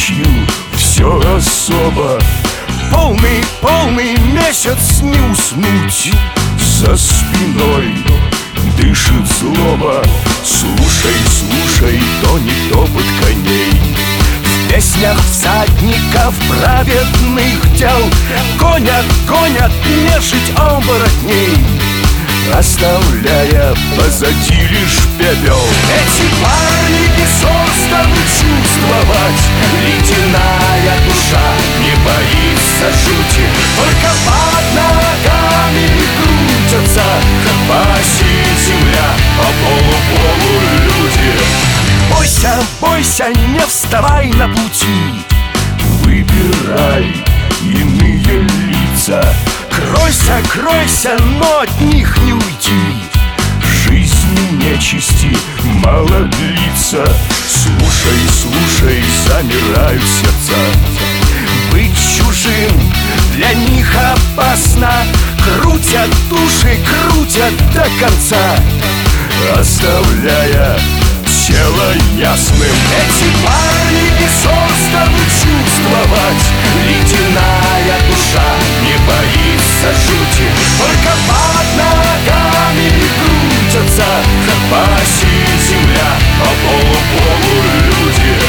ночью все особо. Полный месяц не уснуть. За спиной дышит злоба. Слушай, тонет топот коней. В песнях всадников праведных дел гонят нежить оборотней, оставляя позади лишь пепел. Эти парни не созданы чувствовать. Ледяная душа не боится жути, только под ногами крутятся по оси земля, по полу люди. Бойся, не вставай на пути. Выбирай иные лица. Кройся, но от них не уйти. Жизни нечисти мало длится. Слушай, замирают сердца. Быть чужим для них опасно. Крутят души, крутят до конца, оставляя тело ясным. Эти парни не созданы чувствовать. Ледяная душа не боится жути, только под ногами крутятся по оси земля, по полу люди.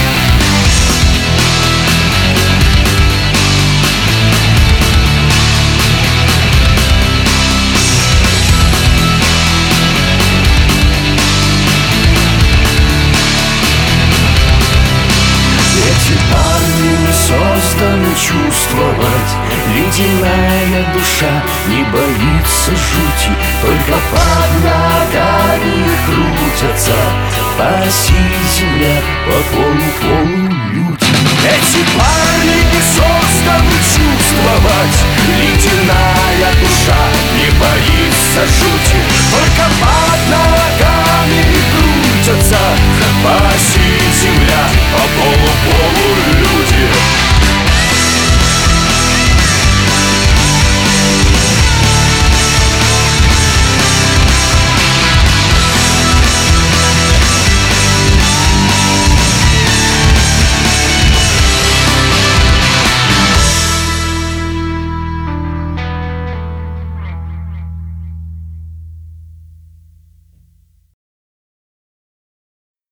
Эти парни не созданы чувствовать. Ледяная душа не боится жути, только под ногами крутятся по оси земля, по полу люди. Эти парни не созданы чувствовать. Ледяная душа не боится жути, только под ногами крутятся по оси земля, по полу люди.